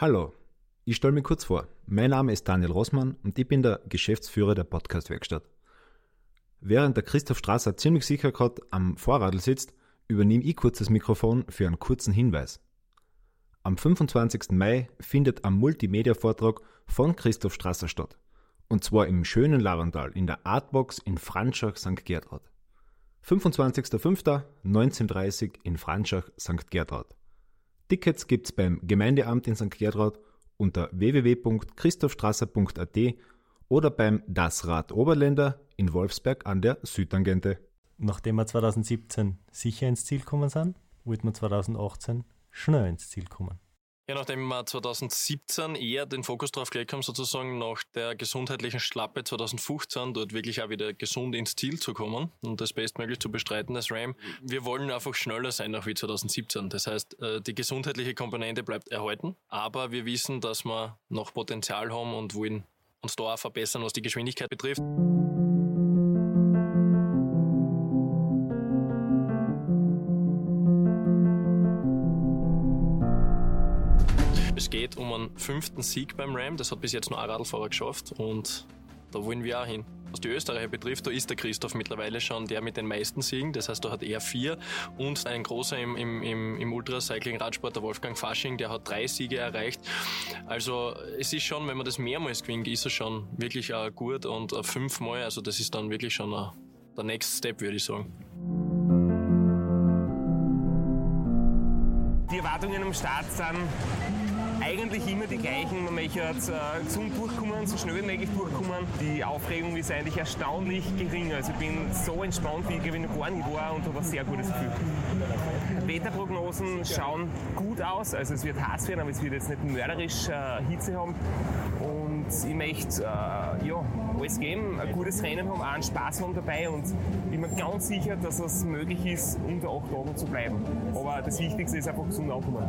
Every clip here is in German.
Hallo, ich stelle mich kurz vor. Mein Name ist Daniel Rossmann und ich bin der Geschäftsführer der Podcast-Werkstatt. Während der Christoph Strasser ziemlich sicher gerade am Vorradl sitzt, übernehme ich kurz das Mikrofon für einen kurzen Hinweis. Am 25. Mai findet ein Multimedia-Vortrag von Christoph Strasser statt. Und zwar im schönen Larental in der Artbox in Franschach, St. Gertraud. 25.05.19:30 Uhr in Franschach, St. Gertraud. Tickets gibt's beim Gemeindeamt in St. Gertraud unter www.christophstrasser.at oder beim Das Rad Oberländer in Wolfsberg an der Südtangente. Nachdem wir 2017 sicher ins Ziel gekommen sind, wollten wir 2018 schnell ins Ziel kommen. Ja, nachdem wir 2017 eher den Fokus drauf gelegt haben, sozusagen nach der gesundheitlichen Schlappe 2015, dort wirklich auch wieder gesund ins Ziel zu kommen und das bestmöglich zu bestreiten, das RAM. Wir wollen einfach schneller sein, auch wie 2017. Das heißt, die gesundheitliche Komponente bleibt erhalten, aber wir wissen, dass wir noch Potenzial haben und wollen uns da auch verbessern, was die Geschwindigkeit betrifft. Es geht um einen 5. Sieg beim RAM, das hat bis jetzt nur ein Radlfahrer geschafft und da wollen wir auch hin. Was die Österreicher betrifft, da ist der Christoph mittlerweile schon der mit den meisten Siegen, das heißt, da hat er 4 und ein großer im Ultracycling-Radsport, der Wolfgang Fasching, der hat 3 Siege erreicht. Also es ist schon, wenn man das mehrmals gewinnt, ist es schon wirklich gut und 5-mal, also das ist dann wirklich schon der Next Step, würde ich sagen. Die Erwartungen am Start sind eigentlich immer die gleichen. Man möchte gesund durchkommen, so schnell wie möglich durchkommen. Die Aufregung ist eigentlich erstaunlich gering. Also ich bin so entspannt, wie ich noch gar nicht war und habe ein sehr gutes Gefühl. Wetterprognosen schauen gut aus. Also es wird heiß werden, aber es wird jetzt nicht mörderisch Hitze haben. Und ich möchte alles geben, ein gutes Rennen haben, auch einen Spaß haben dabei und bin mir ganz sicher, dass es möglich ist, unter 8 Tagen zu bleiben. Aber das Wichtigste ist einfach gesund ankommen.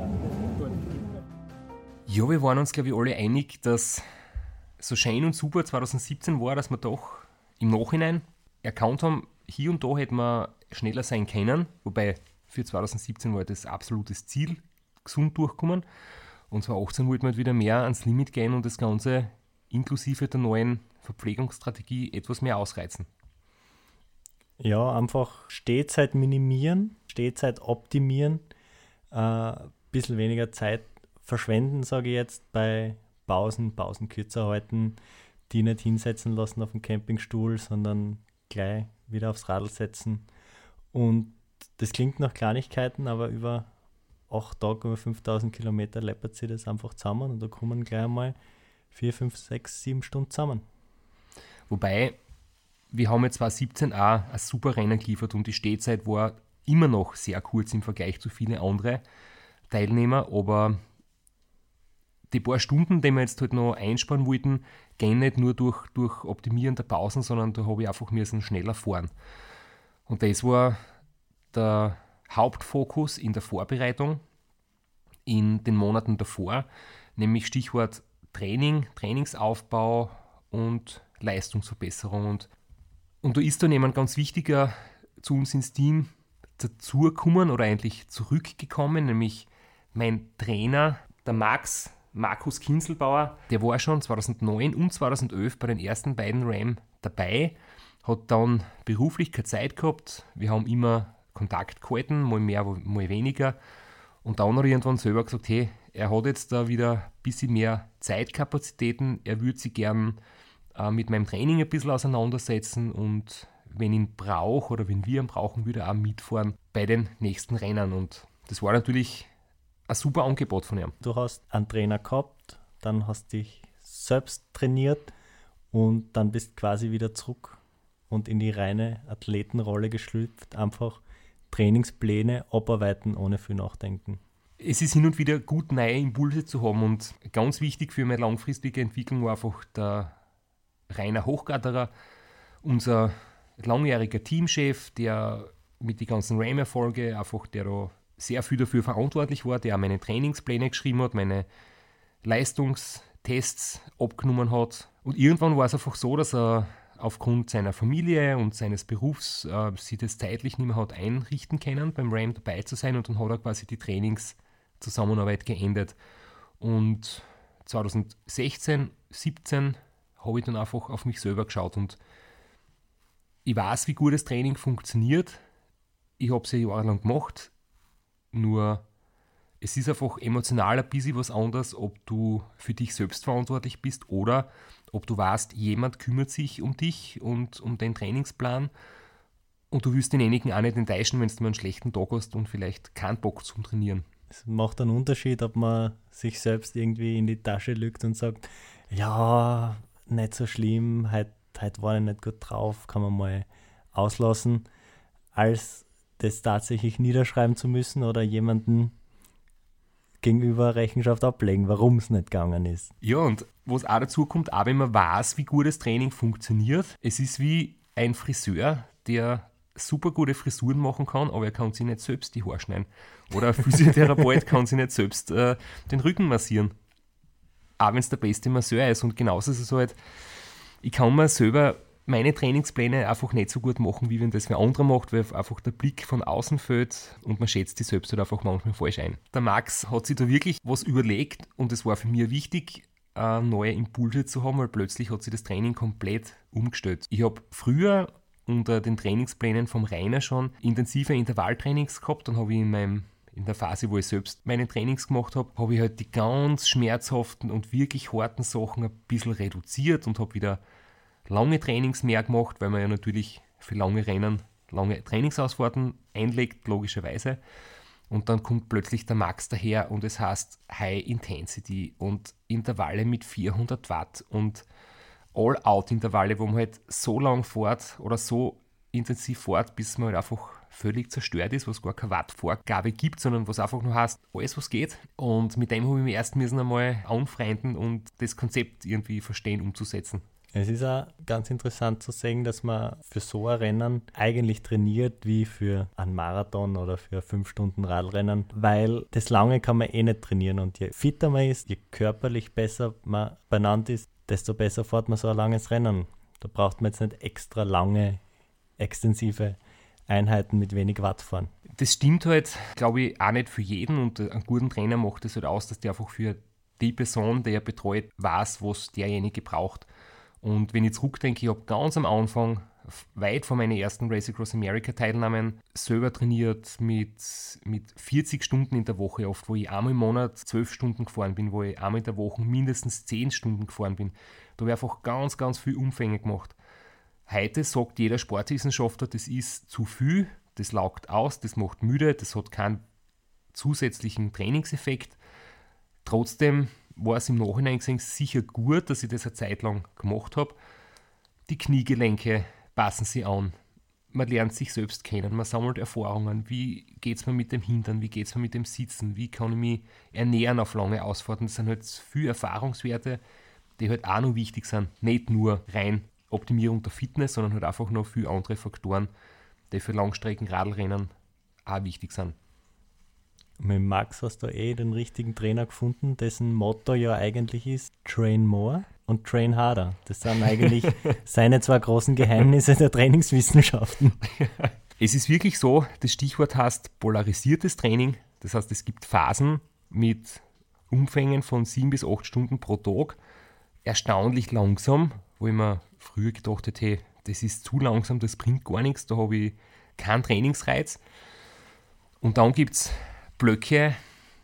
Ja, wir waren uns, glaube ich, alle einig, dass so schön und super 2017 war, dass wir doch im Nachhinein erkannt haben, hier und da hätten wir schneller sein können, wobei für 2017 war das absolutes Ziel, gesund durchkommen. Und 2018 wollten wir halt wieder mehr ans Limit gehen und das Ganze inklusive der neuen Verpflegungsstrategie etwas mehr ausreizen. Ja, einfach Stehzeit minimieren, Stehzeit optimieren, ein bisschen weniger Zeit verschwenden, sage ich jetzt, bei Pausen kürzer halten, die nicht hinsetzen lassen auf dem Campingstuhl, sondern gleich wieder aufs Radl setzen. Und das klingt nach Kleinigkeiten, aber über 8 Tage, über 5000 Kilometer läppert sich das einfach zusammen und da kommen gleich einmal 4, 5, 6, 7 Stunden zusammen. Wobei, wir haben jetzt 2017 auch ein super Rennen geliefert und die Stehzeit war immer noch sehr kurz im Vergleich zu vielen anderen Teilnehmer, aber die paar Stunden, die wir jetzt halt noch einsparen wollten, gehen nicht nur durch Optimieren der Pausen, sondern da habe ich einfach schneller fahren. Und das war der Hauptfokus in der Vorbereitung in den Monaten davor, nämlich Stichwort Training, Trainingsaufbau und Leistungsverbesserung. Und da ist dann jemand ganz wichtiger zu uns ins Team dazugekommen oder eigentlich zurückgekommen, nämlich mein Trainer, der Markus Kinselbauer, der war schon 2009 und 2011 bei den ersten beiden RAM dabei, hat dann beruflich keine Zeit gehabt. Wir haben immer Kontakt gehalten, mal mehr, mal weniger. Und dann hat er irgendwann selber gesagt, hey, er hat jetzt da wieder ein bisschen mehr Zeitkapazitäten, er würde sich gern mit meinem Training ein bisschen auseinandersetzen und wenn ich ihn brauche oder wenn wir ihn brauchen, würde er auch mitfahren bei den nächsten Rennen. Und das war natürlich ein super Angebot von ihm. Du hast einen Trainer gehabt, dann hast dich selbst trainiert und dann bist quasi wieder zurück und in die reine Athletenrolle geschlüpft. Einfach Trainingspläne abarbeiten, ohne viel nachdenken. Es ist hin und wieder gut, neue Impulse zu haben und ganz wichtig für meine langfristige Entwicklung war einfach der Rainer Hochgatterer, unser langjähriger Teamchef, der mit den ganzen RAM-Erfolgen einfach, der da sehr viel dafür verantwortlich war, der auch meine Trainingspläne geschrieben hat, meine Leistungstests abgenommen hat. Und irgendwann war es einfach so, dass er aufgrund seiner Familie und seines Berufs sich das zeitlich nicht mehr hat einrichten können, beim RAM dabei zu sein und dann hat er quasi die Trainingszusammenarbeit geendet. Und 2016, 17 habe ich dann einfach auf mich selber geschaut und ich weiß, wie gut das Training funktioniert. Ich habe es ja jahrelang gemacht, nur es ist einfach emotional ein bisschen was anderes, ob du für dich selbst verantwortlich bist oder ob du weißt, jemand kümmert sich um dich und um den Trainingsplan und du willst denjenigen auch nicht enttäuschen, wenn du mal einen schlechten Tag hast und vielleicht keinen Bock zum Trainieren. Es macht einen Unterschied, ob man sich selbst irgendwie in die Tasche lügt und sagt, ja, nicht so schlimm, heute war ich nicht gut drauf, kann man mal auslassen, als das tatsächlich niederschreiben zu müssen oder jemanden gegenüber Rechenschaft ablegen, warum es nicht gegangen ist. Ja, und was auch dazu kommt, auch wenn man weiß, wie gut das Training funktioniert, es ist wie ein Friseur, der super gute Frisuren machen kann, aber er kann sich nicht selbst die Haare schneiden. Oder ein Physiotherapeut kann sich nicht selbst den Rücken massieren. Auch wenn es der beste Masseur ist. Und genauso ist es halt, ich kann mir selber meine Trainingspläne einfach nicht so gut machen, wie wenn das wer andere macht, weil einfach der Blick von außen fällt und man schätzt die selbst halt einfach manchmal falsch ein. Der Max hat sich da wirklich was überlegt und es war für mich wichtig, neue Impulse zu haben, weil plötzlich hat sich das Training komplett umgestellt. Ich habe früher unter den Trainingsplänen vom Rainer schon intensive Intervalltrainings gehabt, dann habe ich in der Phase, wo ich selbst meine Trainings gemacht habe, habe ich halt die ganz schmerzhaften und wirklich harten Sachen ein bisschen reduziert und habe wieder lange Trainings mehr gemacht, weil man ja natürlich für lange Rennen lange Trainingsausfahrten einlegt, logischerweise. Und dann kommt plötzlich der Max daher und es heißt High Intensity und Intervalle mit 400 Watt und All-Out-Intervalle, wo man halt so lang fährt oder so intensiv fährt, bis man halt einfach völlig zerstört ist, was gar keine Wattvorgabe gibt, sondern was einfach nur heißt, alles was geht. Und mit dem habe ich mich erst einmal anfreunden und das Konzept irgendwie verstehen, umzusetzen. Es ist auch ganz interessant zu sehen, dass man für so ein Rennen eigentlich trainiert wie für einen Marathon oder für 5 Stunden Radrennen, weil das Lange kann man eh nicht trainieren und je fitter man ist, je körperlich besser man benannt ist, desto besser fährt man so ein langes Rennen. Da braucht man jetzt nicht extra lange, extensive Einheiten mit wenig Watt fahren. Das stimmt halt, glaube ich, auch nicht für jeden und einen guten Trainer macht es halt aus, dass der einfach für die Person, die er betreut, weiß, was derjenige braucht. Und wenn ich zurückdenke, ich habe ganz am Anfang, weit vor meinen ersten Race Across America Teilnahmen, selber trainiert mit 40 Stunden in der Woche, oft wo ich einmal im Monat 12 Stunden gefahren bin, wo ich einmal in der Woche mindestens 10 Stunden gefahren bin. Da habe ich einfach ganz, ganz viel Umfänge gemacht. Heute sagt jeder Sportwissenschaftler, das ist zu viel, das laugt aus, das macht müde, das hat keinen zusätzlichen Trainingseffekt. Trotzdem war es im Nachhinein gesehen sicher gut, dass ich das eine Zeit lang gemacht habe. Die Kniegelenke passen sich an. Man lernt sich selbst kennen, man sammelt Erfahrungen. Wie geht es mir mit dem Hintern, wie geht es mir mit dem Sitzen, wie kann ich mich ernähren auf lange Ausfahrten. Das sind halt viele Erfahrungswerte, die halt auch noch wichtig sind. Nicht nur rein Optimierung der Fitness, sondern halt einfach noch viele andere Faktoren, die für Langstrecken-Radlrennen auch wichtig sind. Mit Max hast du den richtigen Trainer gefunden, dessen Motto ja eigentlich ist Train more und Train harder. Das sind eigentlich seine 2 großen Geheimnisse der Trainingswissenschaften. Es ist wirklich so, das Stichwort heißt polarisiertes Training. Das heißt, es gibt Phasen mit Umfängen von 7 bis 8 Stunden pro Tag. Erstaunlich langsam, wo ich mir früher gedacht hätte, hey, das ist zu langsam, das bringt gar nichts, da habe ich keinen Trainingsreiz. Und dann gibt es Blöcke,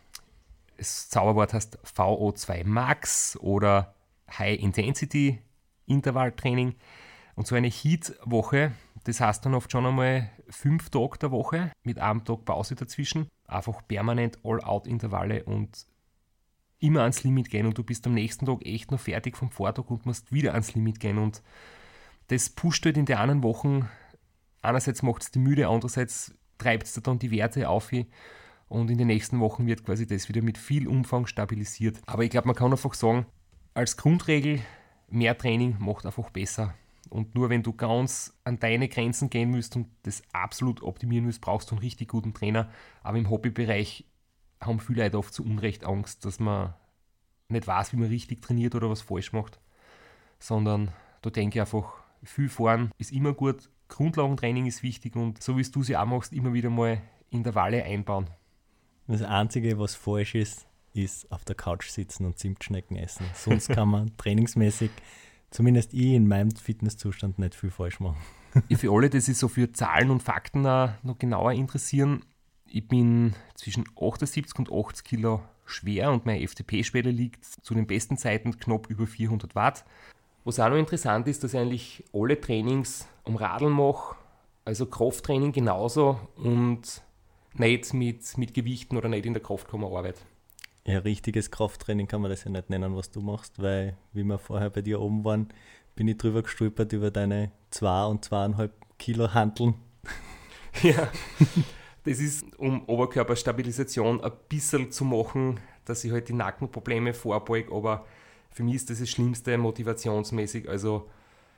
das Zauberwort heißt VO2 Max oder High Intensity Intervalltraining. Und so eine Heat-Woche, das heißt dann oft schon einmal 5 Tage der Woche mit einem Tag Pause dazwischen. Einfach permanent All-Out-Intervalle und immer ans Limit gehen und du bist am nächsten Tag echt noch fertig vom Vortag und musst wieder ans Limit gehen. Und das pusht halt in den anderen Wochen. Einerseits macht es die müde, andererseits treibt es dann die Werte auf. Und in den nächsten Wochen wird quasi das wieder mit viel Umfang stabilisiert. Aber ich glaube, man kann einfach sagen, als Grundregel, mehr Training macht einfach besser. Und nur wenn du ganz an deine Grenzen gehen willst und das absolut optimieren willst, brauchst du einen richtig guten Trainer. Aber im Hobbybereich haben viele Leute oft zu Unrecht Angst, dass man nicht weiß, wie man richtig trainiert oder was falsch macht. Sondern da denke ich einfach, viel fahren ist immer gut, Grundlagentraining ist wichtig und so wie du es ja auch machst, immer wieder mal Intervalle einbauen. Das Einzige, was falsch ist ist auf der Couch sitzen und Zimtschnecken essen. Sonst kann man trainingsmäßig, zumindest ich in meinem Fitnesszustand, nicht viel falsch machen. Ja, für alle, die sich so für Zahlen und Fakten noch genauer interessieren, ich bin zwischen 78 und 80 Kilo schwer und meine FTP-Schwelle liegt zu den besten Zeiten knapp über 400 Watt. Was auch noch interessant ist, dass ich eigentlich alle Trainings am Radl mache, also Krafttraining genauso und nicht mit Gewichten oder nicht in der Kraftkammer arbeite. Ja, richtiges Krafttraining kann man das ja nicht nennen, was du machst, weil, wie wir vorher bei dir oben waren, bin ich drüber gestolpert über deine 2 und 2,5 Kilo Hanteln. Ja, das ist, um Oberkörperstabilisation ein bisschen zu machen, dass ich halt die Nackenprobleme vorbeuge, aber für mich ist das Schlimmste motivationsmäßig. Also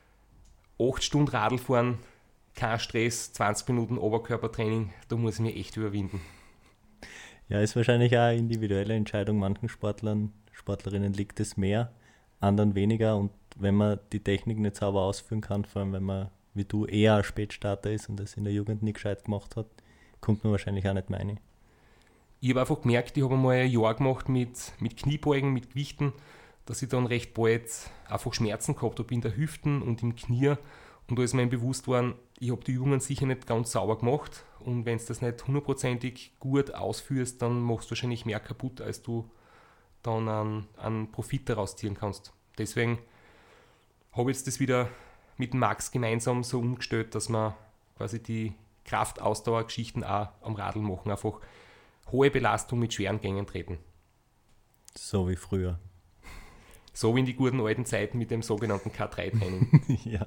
8 Stunden Radl fahren, kein Stress, 20 Minuten Oberkörpertraining, da muss ich mich echt überwinden. Ja, ist wahrscheinlich auch eine individuelle Entscheidung. Manchen Sportlern, Sportlerinnen liegt es mehr, anderen weniger. Und wenn man die Technik nicht sauber ausführen kann, vor allem wenn man, wie du, eher ein Spätstarter ist und das in der Jugend nicht gescheit gemacht hat, kommt man wahrscheinlich auch nicht mehr rein. Ich habe einfach gemerkt, ich habe einmal ein Jahr gemacht mit Kniebeugen, mit Gewichten, dass ich dann recht bald einfach Schmerzen gehabt habe in der Hüften und im Knie. Und da ist mir bewusst worden, ich habe die Übungen sicher nicht ganz sauber gemacht. Und wenn du das nicht hundertprozentig gut ausführst, dann machst du wahrscheinlich mehr kaputt, als du dann einen Profit daraus ziehen kannst. Deswegen habe ich jetzt das wieder mit Max gemeinsam so umgestellt, dass wir quasi die Kraftausdauergeschichten auch am Radl machen. Einfach hohe Belastung mit schweren Gängen treten. So wie früher. So wie in die guten alten Zeiten mit dem sogenannten K3-Training. Ja.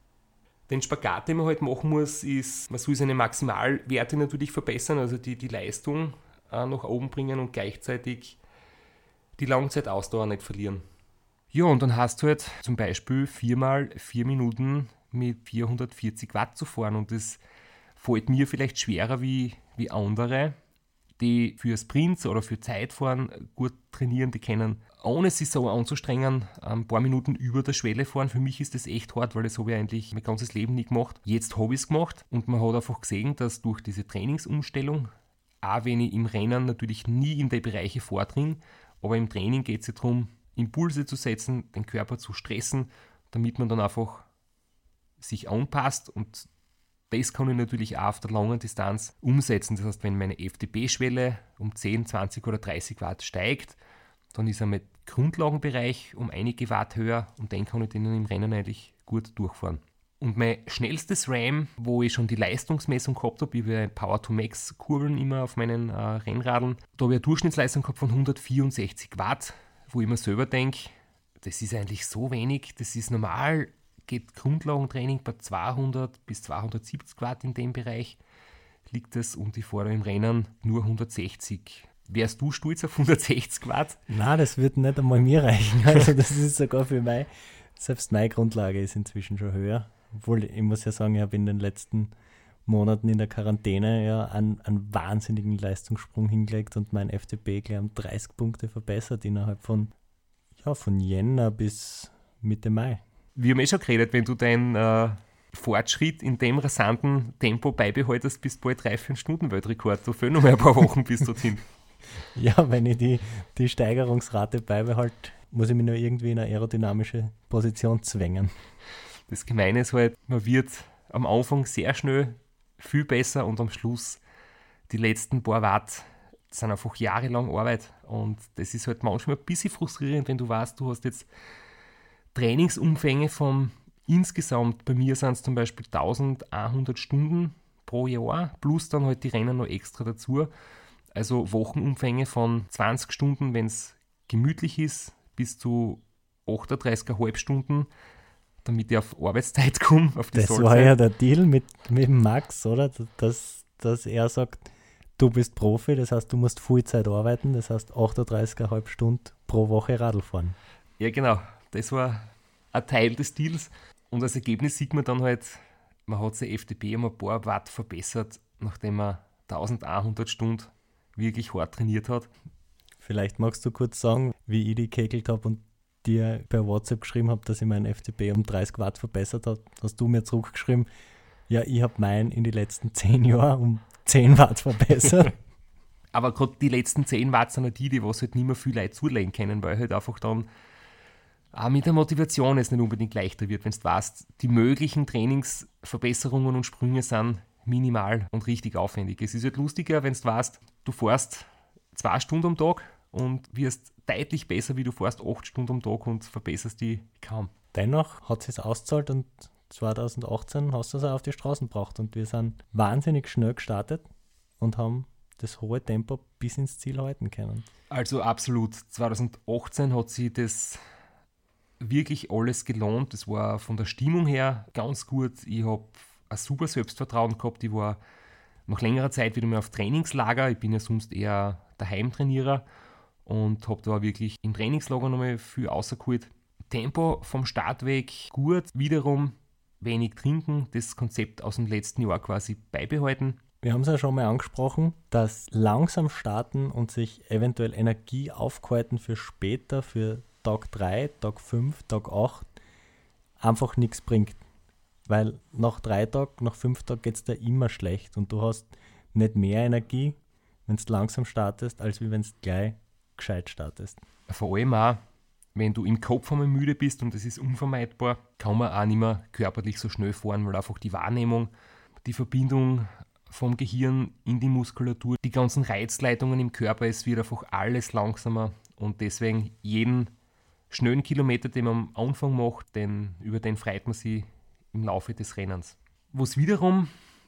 Den Spagat, den man halt machen muss, ist, man soll seine Maximalwerte natürlich verbessern, also die Leistung nach oben bringen und gleichzeitig die Langzeitausdauer nicht verlieren. Ja, und dann hast du halt zum Beispiel 4x4 Minuten mit 440 Watt zu fahren und das fällt mir vielleicht schwerer wie andere, die für Sprints oder für Zeitfahren gut trainieren, die können, ohne sich so anzustrengen, ein paar Minuten über der Schwelle fahren. Für mich ist das echt hart, weil das habe ich eigentlich mein ganzes Leben nie gemacht. Jetzt habe ich es gemacht und man hat einfach gesehen, dass durch diese Trainingsumstellung, auch wenn ich im Rennen natürlich nie in die Bereiche vordringe, aber im Training geht es ja darum, Impulse zu setzen, den Körper zu stressen, damit man dann einfach sich anpasst und das kann ich natürlich auch auf der langen Distanz umsetzen. Das heißt, wenn meine FTP-Schwelle um 10, 20 oder 30 Watt steigt, dann ist er mit Grundlagenbereich um einige Watt höher und dann kann ich den im Rennen eigentlich gut durchfahren. Und mein schnellstes RAM, wo ich schon die Leistungsmessung gehabt habe, ich habe Power-to-Max-Kurbeln immer auf meinen Rennradeln, da habe ich eine Durchschnittsleistung gehabt von 164 Watt, wo ich mir selber denke, das ist eigentlich so wenig, das ist normal, geht Grundlagentraining bei 200 bis 270 Watt in dem Bereich liegt es und ich fahre im Rennen nur 160. Wärst du stolz auf 160 Watt? Nein, das wird nicht einmal mir reichen. Also das ist sogar für mich, selbst meine Grundlage ist inzwischen schon höher. Obwohl, ich muss ja sagen, ich habe in den letzten Monaten in der Quarantäne ja einen wahnsinnigen Leistungssprung hingelegt und mein FTP gleich um 30 Punkte verbessert innerhalb von Jänner bis Mitte Mai. Wir haben schon geredet, wenn du deinen Fortschritt in dem rasanten Tempo beibehaltest, bist du bald 3-4 Stunden Weltrekord. Da fehlen noch mal ein paar Wochen bis dorthin. Ja, wenn ich die Steigerungsrate beibehalte, muss ich mich nur irgendwie in eine aerodynamische Position zwängen. Das Gemeine ist halt, man wird am Anfang sehr schnell viel besser und am Schluss die letzten paar Watt sind einfach jahrelang Arbeit. Und das ist halt manchmal ein bisschen frustrierend, wenn du weißt, du hast jetzt Trainingsumfänge von insgesamt, bei mir sind es zum Beispiel 1100 Stunden pro Jahr, plus dann halt die Rennen noch extra dazu. Also Wochenumfänge von 20 Stunden, wenn es gemütlich ist, bis zu 38,5 Stunden, damit ich auf Arbeitszeit komme. Auf die das Sollzeit. War ja der Deal mit Max, oder? Dass er sagt, du bist Profi, das heißt, du musst Vollzeit arbeiten, das heißt 38,5 Stunden pro Woche Radl fahren. Ja, genau. Das war ein Teil des Deals. Und als Ergebnis sieht man dann halt, man hat sein FTP um ein paar Watt verbessert, nachdem man 1100 Stunden wirklich hart trainiert hat. Vielleicht magst du kurz sagen, wie ich die gekegelt habe und dir per WhatsApp geschrieben habe, dass ich meinen FTP um 30 Watt verbessert habe. Hast du mir zurückgeschrieben, ja, ich habe meinen in den letzten 10 Jahren um 10 Watt verbessert. Aber gerade die letzten 10 Watt sind die was halt nicht mehr viel Leute zulegen können, weil halt einfach dann auch mit der Motivation es nicht unbedingt leichter wird, wenn du weißt, die möglichen Trainingsverbesserungen und Sprünge sind minimal und richtig aufwendig. Es ist halt lustiger, wenn du weißt, du fährst 2 Stunden am Tag und wirst deutlich besser, wie du fährst 8 Stunden am Tag und verbesserst die kaum. Dennoch hat es sich ausgezahlt und 2018 hast du es auch auf die Straßen gebracht und wir sind wahnsinnig schnell gestartet und haben das hohe Tempo bis ins Ziel halten können. Also absolut. 2018 hat sich das wirklich alles gelohnt. Das war von der Stimmung her ganz gut. Ich habe ein super Selbstvertrauen gehabt. Ich war nach längerer Zeit wieder mal auf Trainingslager. Ich bin ja sonst eher der Heimtrainierer und habe da wirklich im Trainingslager nochmal viel rausgeholt. Tempo vom Startweg gut, wiederum wenig trinken, das Konzept aus dem letzten Jahr quasi beibehalten. Wir haben es ja schon mal angesprochen, dass langsam starten und sich eventuell Energie aufhalten für später, für Tag 3, Tag 5, Tag 8 einfach nichts bringt. Weil nach 3 Tagen, nach 5 Tagen geht es dir immer schlecht und du hast nicht mehr Energie, wenn du langsam startest, als wenn du gleich gescheit startest. Vor allem auch, wenn du im Kopf einmal müde bist und das ist unvermeidbar, kann man auch nicht mehr körperlich so schnell fahren, weil einfach die Wahrnehmung, die Verbindung vom Gehirn in die Muskulatur, die ganzen Reizleitungen im Körper, es wird einfach alles langsamer und deswegen jeden schnellen Kilometer, den man am Anfang macht, über den freut man sich im Laufe des Rennens. Was wiederum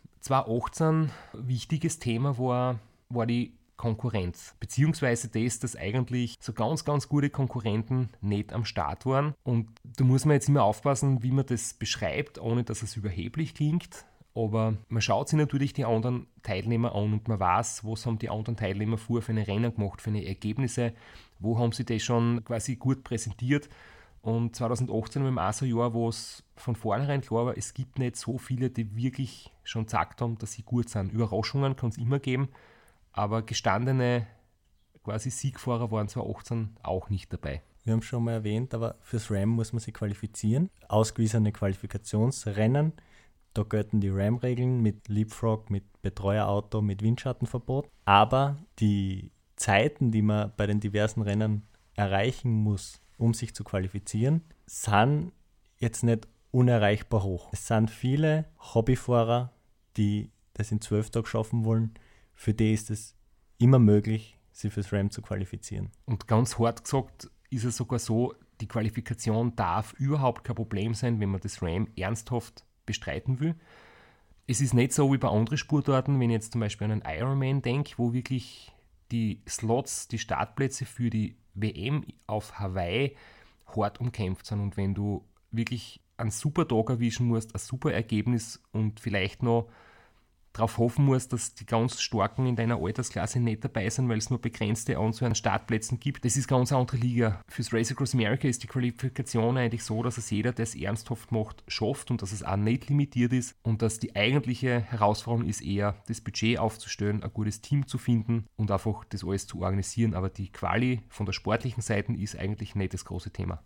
2018 ein wichtiges Thema war die Konkurrenz, beziehungsweise das, dass eigentlich so ganz, ganz gute Konkurrenten nicht am Start waren. Und da muss man jetzt immer aufpassen, wie man das beschreibt, ohne dass es überheblich klingt. Aber man schaut sich natürlich die anderen Teilnehmer an und man weiß, was haben die anderen Teilnehmer für eine Rennen gemacht, für eine Ergebnisse, wo haben sie das schon quasi gut präsentiert. Und 2018 war auch so ein Jahr, wo es von vornherein klar war, es gibt nicht so viele, die wirklich schon gesagt haben, dass sie gut sind. Überraschungen kann es immer geben, aber gestandene quasi Siegfahrer waren 2018 auch nicht dabei. Wir haben es schon mal erwähnt, aber fürs RAM muss man sich qualifizieren. Ausgewiesene Qualifikationsrennen. Da gelten die RAM-Regeln mit Leapfrog, mit Betreuerauto, mit Windschattenverbot. Aber die Zeiten, die man bei den diversen Rennen erreichen muss, um sich zu qualifizieren, sind jetzt nicht unerreichbar hoch. Es sind viele Hobbyfahrer, die das in 12 Tagen schaffen wollen. Für die ist es immer möglich, sich fürs RAM zu qualifizieren. Und ganz hart gesagt ist es sogar so, die Qualifikation darf überhaupt kein Problem sein, wenn man das RAM ernsthaft bestreiten will. Es ist nicht so wie bei anderen Sportarten, wenn ich jetzt zum Beispiel an einen Ironman denke, wo wirklich die Slots, die Startplätze für die WM auf Hawaii hart umkämpft sind. Und wenn du wirklich einen super Tag erwischen musst, ein super Ergebnis und vielleicht noch darauf hoffen musst, dass die ganz Starken in deiner Altersklasse nicht dabei sind, weil es nur begrenzte Anzahl an Startplätzen gibt. Das ist ganz eine andere Liga. Fürs Race Across America ist die Qualifikation eigentlich so, dass es jeder, der es ernsthaft macht, schafft und dass es auch nicht limitiert ist und dass die eigentliche Herausforderung ist eher, das Budget aufzustellen, ein gutes Team zu finden und einfach das alles zu organisieren. Aber die Quali von der sportlichen Seite ist eigentlich nicht das große Thema.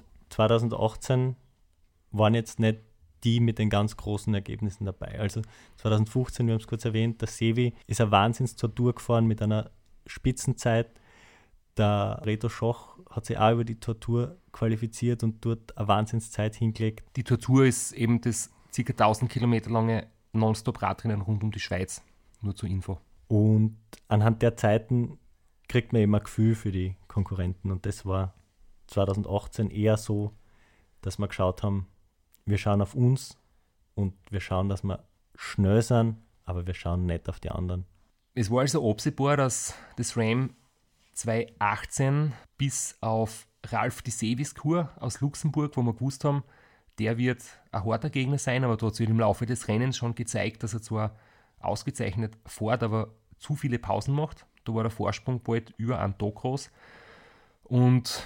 2018 waren jetzt nicht die mit den ganz großen Ergebnissen dabei. Also 2015, wir haben es kurz erwähnt, der Sevi ist eine Wahnsinnstour gefahren mit einer Spitzenzeit. Der Reto Schoch hat sich auch über die Tortur qualifiziert und dort eine Wahnsinnszeit hingelegt. Die Tortur ist eben das ca. 1000 Kilometer lange Nonstop-Radrennen rund um die Schweiz. Nur zur Info. Und anhand der Zeiten kriegt man immer ein Gefühl für die Konkurrenten. Und das war 2018 eher so, dass wir geschaut haben, wir schauen auf uns und wir schauen, dass wir schnell sind, aber wir schauen nicht auf die anderen. Es war also absehbar, dass das RAM 2018 bis auf Ralf de Seviscourt aus Luxemburg, wo wir gewusst haben, der wird ein harter Gegner sein, aber da hat sich im Laufe des Rennens schon gezeigt, dass er zwar ausgezeichnet fährt, aber zu viele Pausen macht. Da war der Vorsprung bald über einen Tag groß. Und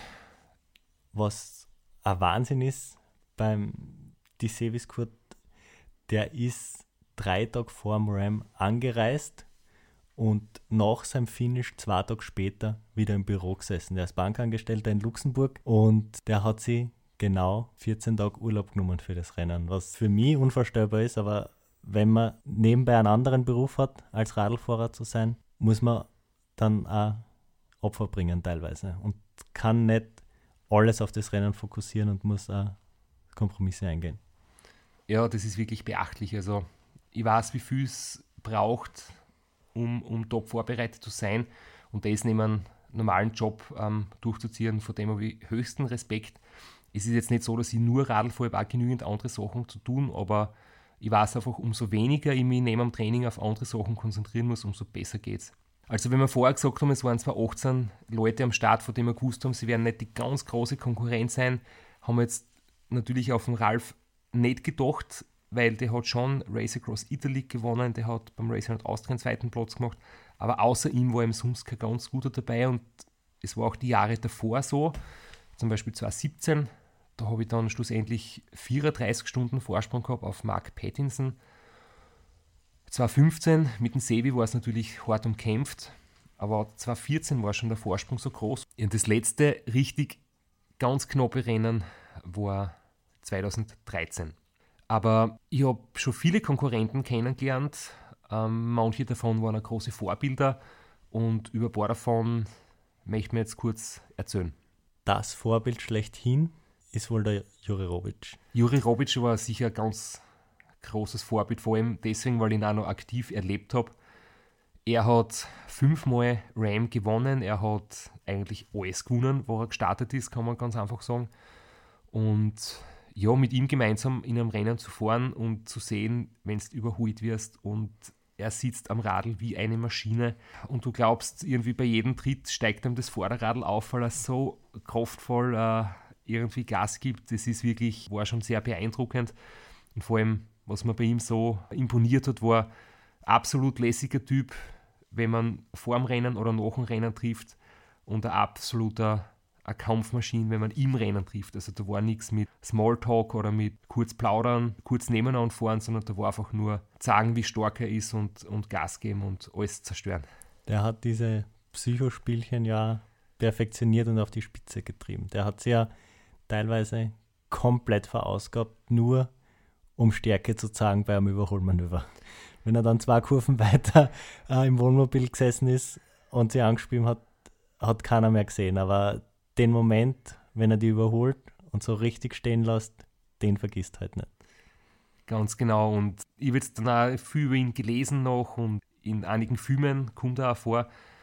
was ein Wahnsinn ist beim de Seviscourt, der ist 3 Tage vor dem RAM angereist und nach seinem Finish 2 Tage später wieder im Büro gesessen. Der ist Bankangestellter in Luxemburg und der hat sich genau 14 Tage Urlaub genommen für das Rennen, was für mich unvorstellbar ist, aber wenn man nebenbei einen anderen Beruf hat, als Radlfahrer zu sein, muss man dann auch Opfer bringen teilweise und kann nicht alles auf das Rennen fokussieren und muss auch Kompromisse eingehen. Ja, das ist wirklich beachtlich. Also ich weiß, wie viel es braucht, um top vorbereitet zu sein und das neben einem normalen Job durchzuziehen, vor dem habe ich höchsten Respekt. Es ist jetzt nicht so, dass ich nur Radl fahre, ich habe auch genügend andere Sachen zu tun, aber ich weiß einfach, umso weniger ich mich neben dem Training auf andere Sachen konzentrieren muss, umso besser geht's. Also wenn wir vorher gesagt haben, es waren zwar 18 Leute am Start, von denen wir gewusst haben, sie werden nicht die ganz große Konkurrenz sein, haben wir jetzt natürlich auf den Ralf nicht gedacht, weil der hat schon Race Across Italy gewonnen, der hat beim Race Around Austria einen 2. Platz gemacht, aber außer ihm war ihm sonst kein ganz guter dabei und es war auch die Jahre davor so, zum Beispiel 2017, da habe ich dann schlussendlich 34 Stunden Vorsprung gehabt auf Mark Pattinson. 2015 mit dem Sevi war es natürlich hart umkämpft, aber 2014 war schon der Vorsprung so groß. Und das letzte richtig ganz knappe Rennen war 2013. Aber ich habe schon viele Konkurrenten kennengelernt, manche davon waren große Vorbilder und über ein paar davon möchte ich mir jetzt kurz erzählen. Das Vorbild schlechthin ist wohl der Juri Robic. Juri Robic war sicher ein ganz großes Vorbild, vor allem deswegen, weil ich ihn auch noch aktiv erlebt habe. Er hat 5-mal Ram gewonnen, er hat eigentlich alles gewonnen, wo er gestartet ist, kann man ganz einfach sagen. Und ja, mit ihm gemeinsam in einem Rennen zu fahren und zu sehen, wenn du überholt wirst und er sitzt am Radl wie eine Maschine und du glaubst, irgendwie bei jedem Tritt steigt ihm das Vorderradl auf, weil er so kraftvoll irgendwie Gas gibt. Das ist wirklich, war schon sehr beeindruckend. Und vor allem, was mir bei ihm so imponiert hat, war absolut lässiger Typ, wenn man vor dem Rennen oder nach dem Rennen trifft und ein absoluter Kampfmaschine, wenn man im Rennen trifft. Also da war nichts mit Smalltalk oder mit kurz plaudern, kurz nebeneinander fahren, sondern da war einfach nur sagen, wie stark er ist und Gas geben und alles zerstören. Der hat diese Psychospielchen ja perfektioniert und auf die Spitze getrieben. Der hat sie ja teilweise komplett verausgabt, nur um Stärke zu zeigen bei einem Überholmanöver. Wenn er dann 2 Kurven weiter im Wohnmobil gesessen ist und sie angespielt hat, hat keiner mehr gesehen. Aber den Moment, wenn er die überholt und so richtig stehen lässt, den vergisst halt nicht. Ganz genau. Und ich habe jetzt dann auch viel über ihn gelesen noch und in einigen Filmen kommt er auch vor.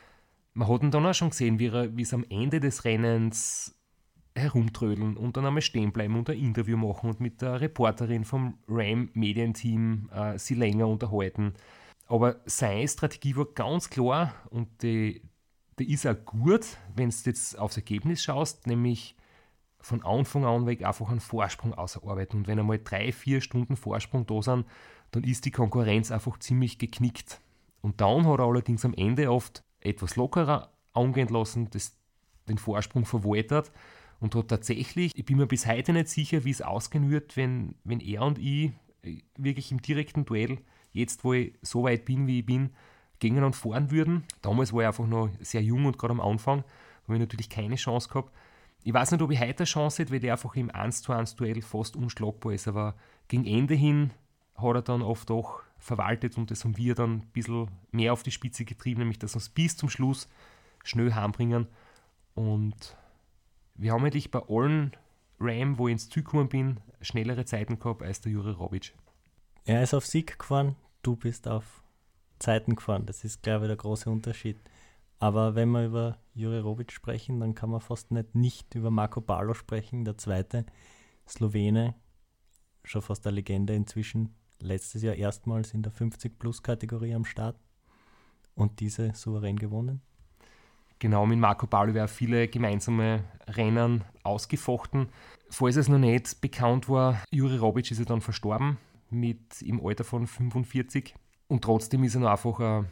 Man hat ihn dann auch schon gesehen, wie es am Ende des Rennens herumtrödeln und dann einmal stehen bleiben und ein Interview machen und mit der Reporterin vom RAM-Medienteam sie länger unterhalten. Aber seine Strategie war ganz klar und die ist auch gut, wenn du jetzt aufs Ergebnis schaust, nämlich von Anfang an weg einfach einen Vorsprung ausarbeiten. Und wenn einmal 3-4 Stunden Vorsprung da sind, dann ist die Konkurrenz einfach ziemlich geknickt. Und dann hat er allerdings am Ende oft etwas lockerer angehen lassen, den Vorsprung verwaltet und hat tatsächlich, ich bin mir bis heute nicht sicher, wie es ausgehen wird, wenn er und ich wirklich im direkten Duell, jetzt wo ich so weit bin, wie ich bin, gegeneinander fahren würden. Damals war ich einfach noch sehr jung und gerade am Anfang habe ich natürlich keine Chance gehabt. Ich weiß nicht, ob ich heute eine Chance hätte, weil der einfach im 1:1 Duell fast unschlagbar ist, aber gegen Ende hin hat er dann oft auch verwaltet und das haben wir dann ein bisschen mehr auf die Spitze getrieben, nämlich dass wir es bis zum Schluss schnell heimbringen. Und wir haben eigentlich bei allen Ram, wo ich ins Ziel gekommen bin, schnellere Zeiten gehabt als der Juri Robic. Er ist auf Sieg gefahren, du bist auf Zeiten gefahren. Das ist, glaube ich, der große Unterschied. Aber wenn wir über Juri Robic sprechen, dann kann man fast nicht über Marco Balo sprechen. Der zweite Slowene, schon fast eine Legende inzwischen, letztes Jahr erstmals in der 50-Plus-Kategorie am Start und diese souverän gewonnen. Genau, mit Marco Balo werden viele gemeinsame Rennen ausgefochten. Falls es noch nicht bekannt war, Juri Robic ist ja dann verstorben im Alter von 45 und trotzdem ist er noch einfach ein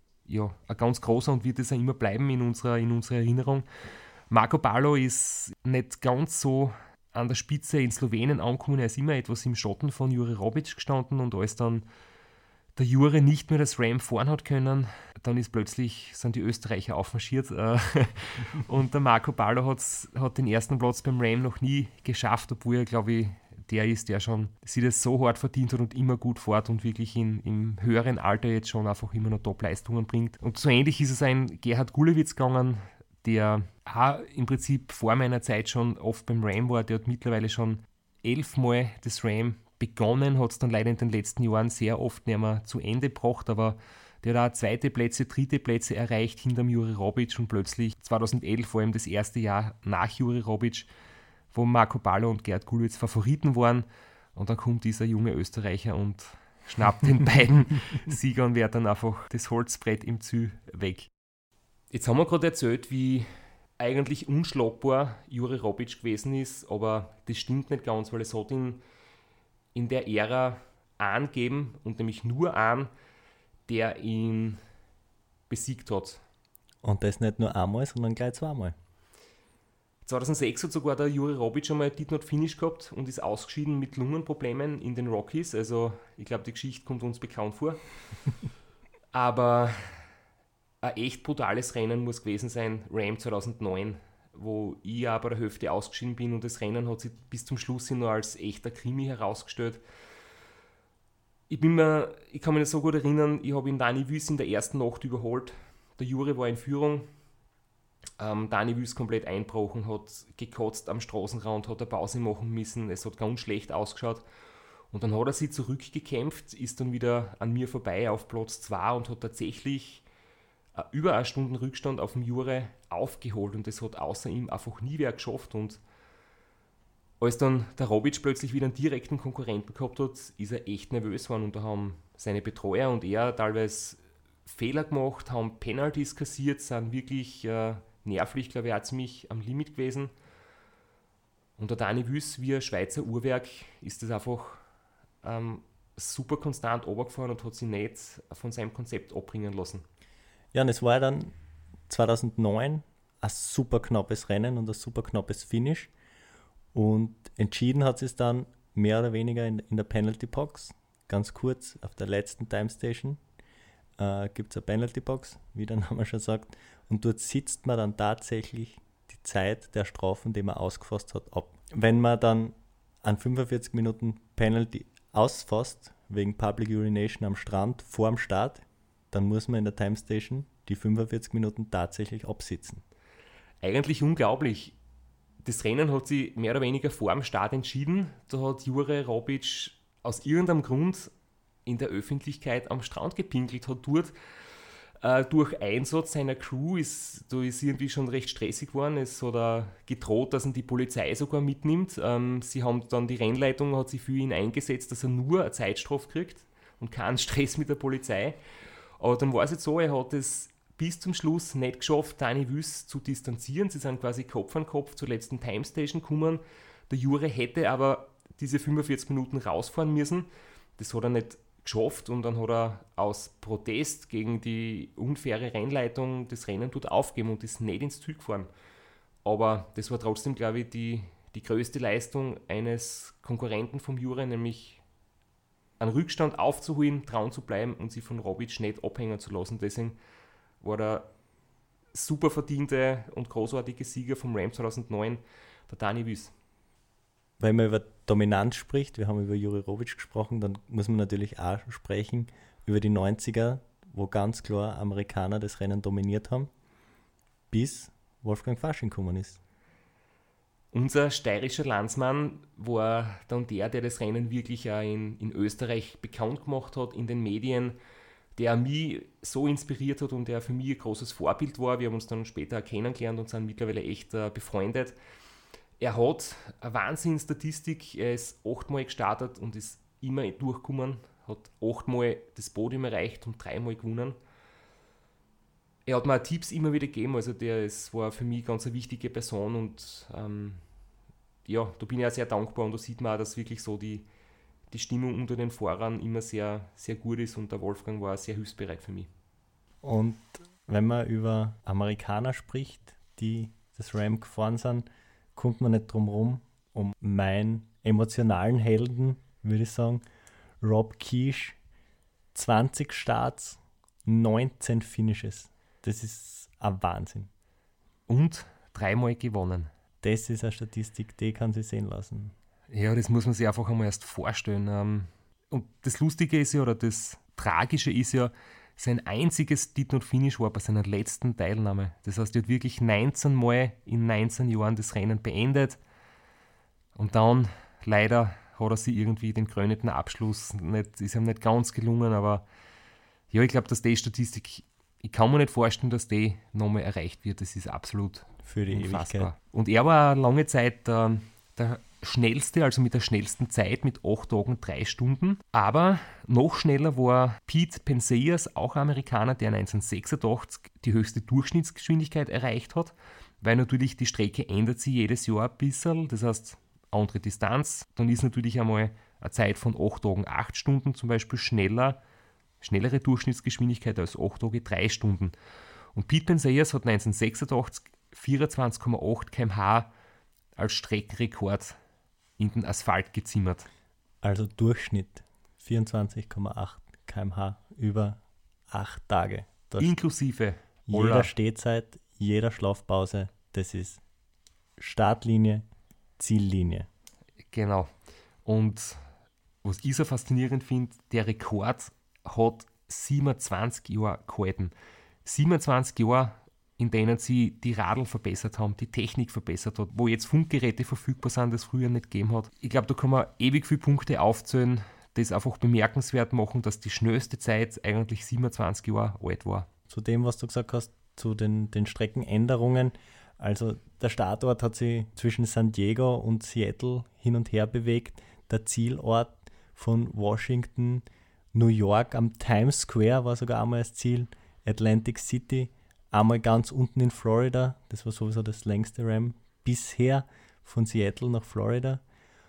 ganz großer und wird es auch immer bleiben in unserer Erinnerung. Marco Balo ist nicht ganz so an der Spitze in Slowenien angekommen, er ist immer etwas im Schatten von Juri Robic gestanden und als dann der Juri nicht mehr das Ram fahren hat können, dann sind die Österreicher aufmarschiert und der Marco Balo hat den ersten Platz beim Ram noch nie geschafft, obwohl er, glaube ich, der ist, der schon sich das so hart verdient hat und immer gut fährt und wirklich im höheren Alter jetzt schon einfach immer noch Top-Leistungen bringt. Und so ähnlich ist es ein Gerhard Gulewitz gegangen, der auch im Prinzip vor meiner Zeit schon oft beim Ram war. Der hat mittlerweile schon 11 Mal das Ram begonnen, hat es dann leider in den letzten Jahren sehr oft nicht mehr zu Ende gebracht, aber der hat auch zweite Plätze, dritte Plätze erreicht hinterm Juri Robic und plötzlich 2011 vor allem das erste Jahr nach Juri Robic, wo Marco Ballo und Gerhard Gulwitz Favoriten waren, und dann kommt dieser junge Österreicher und schnappt den beiden Siegern und wird dann einfach das Holzbrett im Ziel weg. Jetzt haben wir gerade erzählt, wie eigentlich unschlagbar Juri Robic gewesen ist, aber das stimmt nicht ganz, weil es hat ihn in der Ära einen gegeben, und nämlich nur einen, der ihn besiegt hat. Und das nicht nur einmal, sondern gleich zweimal. 2006 hat sogar der Juri Robic einmal Did Not Finish gehabt und ist ausgeschieden mit Lungenproblemen in den Rockies. Also ich glaube, die Geschichte kommt uns bekannt vor. Aber ein echt brutales Rennen muss gewesen sein, Ram 2009, wo ich auch bei der Hälfte ausgeschieden bin, und das Rennen hat sich bis zum Schluss hin noch als echter Krimi herausgestellt. Ich kann mich nicht so gut erinnern, ich habe ihn Dani Wüst in der ersten Nacht überholt. Der Juri war in Führung. Dani Wüst komplett einbrochen, hat gekotzt am Straßenrand, hat eine Pause machen müssen, es hat ganz schlecht ausgeschaut. Und dann hat er sich zurückgekämpft, ist dann wieder an mir vorbei auf Platz 2 und hat tatsächlich über eine Stunde Rückstand auf dem Juri aufgeholt, und das hat außer ihm einfach nie wer geschafft. Und als dann der Robic plötzlich wieder einen direkten Konkurrenten gehabt hat, ist er echt nervös geworden, und da haben seine Betreuer und er teilweise Fehler gemacht, haben Penalties kassiert, sind wirklich nervlich, glaube ich, auch ziemlich am Limit gewesen. Und der Dani Wüst, wie ein Schweizer Uhrwerk, ist das einfach super konstant runtergefahren und hat sich nicht von seinem Konzept abbringen lassen. Ja, und es war dann 2009 ein super knappes Rennen und ein super knappes Finish. Und entschieden hat es dann mehr oder weniger in der Penalty Box. Ganz kurz, auf der letzten Time Station gibt es eine Penalty Box, wie der Name schon sagt. Und dort sitzt man dann tatsächlich die Zeit der Strafen, die man ausgefasst hat, ab. Wenn man dann an 45 Minuten Penalty ausfasst, wegen Public Urination am Strand vor dem Start, dann muss man in der Time Station die 45 Minuten tatsächlich absitzen. Eigentlich unglaublich. Das Rennen hat sich mehr oder weniger vor dem Start entschieden. Da hat Juri Robic aus irgendeinem Grund in der Öffentlichkeit am Strand gepinkelt, hat dort durch Einsatz seiner Crew ist irgendwie schon recht stressig geworden. Es hat gedroht, dass ihn die Polizei sogar mitnimmt. Sie haben dann, die Rennleitung hat sich für ihn eingesetzt, dass er nur eine Zeitstrafe kriegt und keinen Stress mit der Polizei. Aber dann war es jetzt so, er hat es bis zum Schluss nicht geschafft, Dani Wüst zu distanzieren. Sie sind quasi Kopf an Kopf zur letzten Time Station gekommen. Der Juri hätte aber diese 45 Minuten rausfahren müssen. Das hat er nicht geschafft, und dann hat er aus Protest gegen die unfaire Rennleitung das Rennen dort aufgegeben und ist nicht ins Ziel gefahren. Aber das war trotzdem, glaube ich, die größte Leistung eines Konkurrenten vom Juri, nämlich einen Rückstand aufzuholen, dran zu bleiben und sich von Robic nicht abhängen zu lassen. Deswegen war der super verdiente und großartige Sieger vom Ram 2009, der Dani Wüst. Weil man über Dominanz spricht, wir haben über Juri Robic gesprochen, dann muss man natürlich auch sprechen über die 90er, wo ganz klar Amerikaner das Rennen dominiert haben, bis Wolfgang Fasching gekommen ist. Unser steirischer Landsmann war dann der das Rennen wirklich auch in Österreich bekannt gemacht hat, in den Medien, der mich so inspiriert hat und der für mich ein großes Vorbild war. Wir haben uns dann später kennengelernt und sind mittlerweile echt befreundet. Er hat eine Wahnsinnsstatistik, er ist 8-mal gestartet und ist immer durchgekommen, hat 8-mal das Podium erreicht und 3-mal gewonnen. Er hat mir auch Tipps immer wieder gegeben, also es war für mich ganz eine wichtige Person, und ja, da bin ich auch sehr dankbar, und da sieht man auch, dass wirklich so die Stimmung unter den Fahrern immer sehr, sehr gut ist, und der Wolfgang war sehr hilfsbereit für mich. Und wenn man über Amerikaner spricht, die das Ram gefahren sind, kommt man nicht drum rum, um meinen emotionalen Helden, würde ich sagen, Rob Keish, 20 Starts, 19 Finishes. Das ist ein Wahnsinn. Und 3-mal gewonnen. Das ist eine Statistik, die kann sich sehen lassen. Ja, das muss man sich einfach einmal erst vorstellen. Und das Lustige ist ja, oder das Tragische ist ja, sein einziges Did-Not-Finish war bei seiner letzten Teilnahme. Das heißt, er hat wirklich 19 Mal in 19 Jahren das Rennen beendet. Und dann, leider, hat er sich irgendwie den krönenden Abschluss ist ihm nicht ganz gelungen, aber ja, ich glaube, dass die Statistik, ich kann mir nicht vorstellen, dass die nochmal erreicht wird. Das ist absolut Für die unfassbar. Ewigkeit. Und er war lange Zeit der schnellste, also mit der schnellsten Zeit, mit 8 Tagen 3 Stunden. Aber noch schneller war Pete Penzias, auch ein Amerikaner, der 1986 die höchste Durchschnittsgeschwindigkeit erreicht hat, weil natürlich die Strecke ändert sich jedes Jahr ein bisschen. Das heißt, andere Distanz. Dann ist natürlich einmal eine Zeit von 8 Tagen 8 Stunden zum Beispiel schnellere Durchschnittsgeschwindigkeit als 8 Tage 3 Stunden. Und Pete Penzias hat 1986 24,8 km/h als Streckenrekord in den Asphalt gezimmert. Also Durchschnitt 24,8 km/h über 8 Tage. Das Inklusive jeder aller. Stehzeit, jeder Schlafpause, das ist Startlinie, Ziellinie. Genau. Und was ich so faszinierend finde, der Rekord hat 27 Jahre gehalten. 27 Jahre, in denen sie die Radl verbessert haben, die Technik verbessert hat, wo jetzt Funkgeräte verfügbar sind, das früher nicht gegeben hat. Ich glaube, da kann man ewig viele Punkte aufzählen, das einfach bemerkenswert machen, dass die schnellste Zeit eigentlich 27 Jahre alt war. Zu dem, was du gesagt hast, zu den Streckenänderungen. Also der Startort hat sich zwischen San Diego und Seattle hin und her bewegt. Der Zielort von Washington, New York am Times Square war sogar einmal das Ziel, Atlantic City, einmal ganz unten in Florida, das war sowieso das längste Ram bisher von Seattle nach Florida.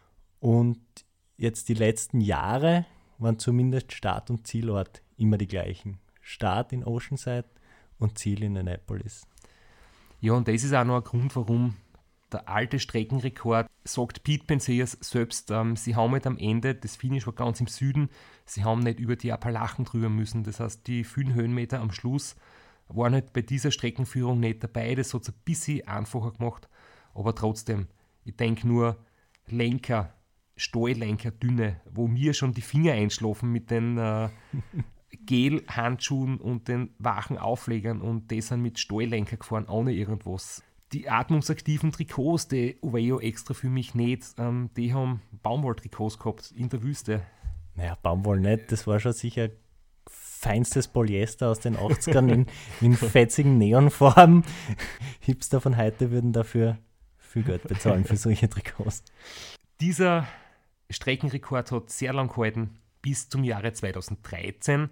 Und jetzt die letzten Jahre waren zumindest Start- und Zielort immer die gleichen. Start in Oceanside und Ziel in Annapolis. Ja, und das ist auch noch ein Grund, warum der alte Streckenrekord, sagt Pete Penzias selbst, sie haben halt am Ende, das Finish war ganz im Süden, sie haben nicht über die Appalachen drüber müssen. Das heißt, die vielen Höhenmeter am Schluss waren halt bei dieser Streckenführung nicht dabei. Das hat es ein bisschen einfacher gemacht, aber trotzdem, ich denke nur Lenker, Stalllenker, dünne, wo mir schon die Finger einschlafen mit den Gel-Handschuhen und den wachen Auflegern, und die sind mit Stalllenker gefahren, ohne irgendwas. Die atmungsaktiven Trikots, die Oveo extra für mich nicht, die haben Baumwolltrikots gehabt in der Wüste. Naja, Baumwoll nicht, das war schon sicher feinstes Polyester aus den 80ern in fetzigen Neonfarben. Hipster von heute würden dafür viel Geld bezahlen für solche Trikots. Dieser Streckenrekord hat sehr lang gehalten, bis zum Jahre 2013.